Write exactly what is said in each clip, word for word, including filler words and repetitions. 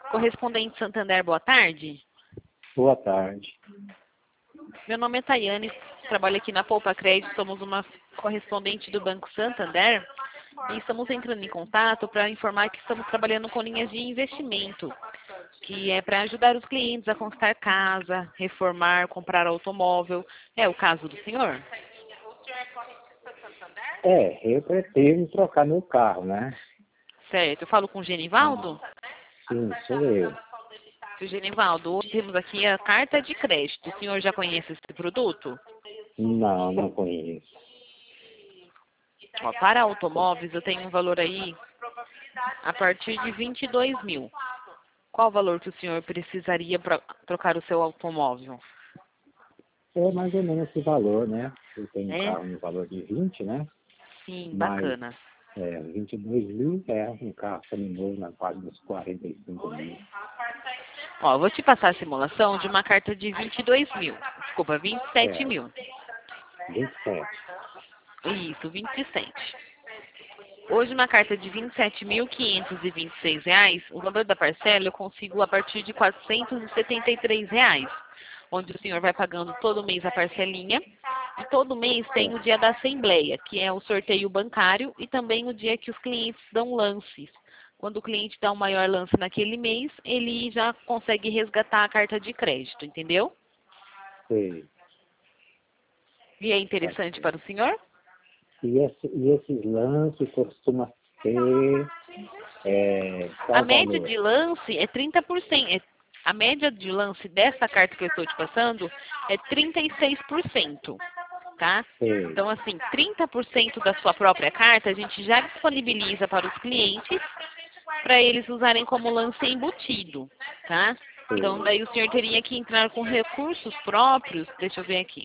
Correspondente Santander, boa tarde. Boa tarde. Meu nome é Tayane, trabalho aqui na Poupa Crédito, somos uma correspondente do Banco Santander e estamos entrando em contato para informar que estamos trabalhando com linhas de investimento, que é para ajudar os clientes a conquistar casa, reformar, comprar automóvel. É o caso do senhor? É, eu pretendo trocar meu carro, né? Certo. Eu falo com o Genivaldo? Sim, sou eu. Seu Genivaldo, hoje temos aqui a carta de crédito. O senhor já conhece esse produto? Não, não conheço. Ó, para automóveis, eu tenho um valor aí a partir de vinte e dois mil. Qual o valor que o senhor precisaria para trocar o seu automóvel? É mais ou menos esse valor, né? Eu tenho um É? carro no valor de vinte, né? Sim, Mas bacana. é, vinte e dois mil é um carro seminovo na fase dos quarenta e cinco mil. Ó, eu vou te passar a simulação de uma carta de vinte e dois mil. Desculpa, vinte e sete É, mil. vinte e sete. Isso, vinte e sete. Hoje, uma carta de vinte e sete mil quinhentos e vinte e seis reais, o valor da parcela eu consigo a partir de quatrocentos e setenta e três reais, onde o senhor vai pagando todo mês a parcelinha. E todo mês tem o dia da assembleia, que é o sorteio bancário, e também o dia que os clientes dão lances. Quando o cliente dá um maior lance naquele mês, ele já consegue resgatar a carta de crédito, entendeu? Sei. E é Tá interessante certo. para o senhor? E, esse, e esses lances costuma ser é, A qual o média valor? de lance é trinta por cento. É- A média de lance dessa carta que eu estou te passando é trinta e seis por cento, tá? Sei. Então, assim, trinta por cento da sua própria carta a gente já disponibiliza para os clientes para eles usarem como lance embutido, tá? Então, Sei. daí o senhor teria que entrar com recursos próprios. Deixa eu ver aqui.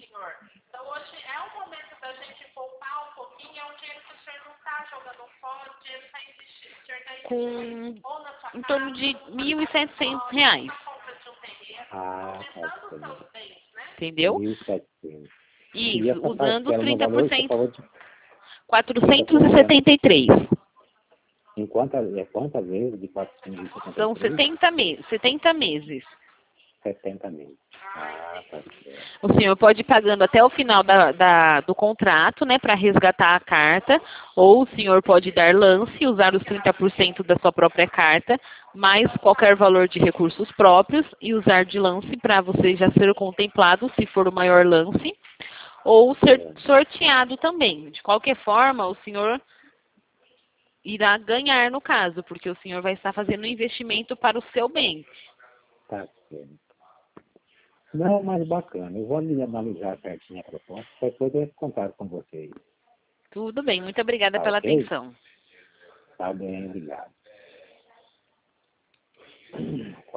Com em torno de mil e setecentos reais, Ah, tá certo. entendeu? mil e setecentos. E Isso, essa usando os parcela no trinta por valor, você cento. falou de quatrocentos e trinta por cento. setenta e três. Em quantas, é quantas vezes de quatrocentos e setenta e São três? setenta meses. setenta meses. setenta meses. Ah, tá certo. O senhor pode ir pagando até o final da, da- do contrato, né, para resgatar a carta, ou o senhor pode dar lance, usar os trinta por cento da sua própria carta, mais qualquer valor de recursos próprios, e usar de lance para você já ser contemplado, se for o maior lance, ou ser É, sorteado também. De qualquer forma, o senhor irá ganhar no caso, porque o senhor vai estar fazendo um investimento para o seu bem. tá certo. Não, mas bacana. Eu vou ali analisar certinho a proposta, depois eu contar com vocês. Tudo bem, muito obrigada Tá pela ok? atenção. Tá bem, obrigado.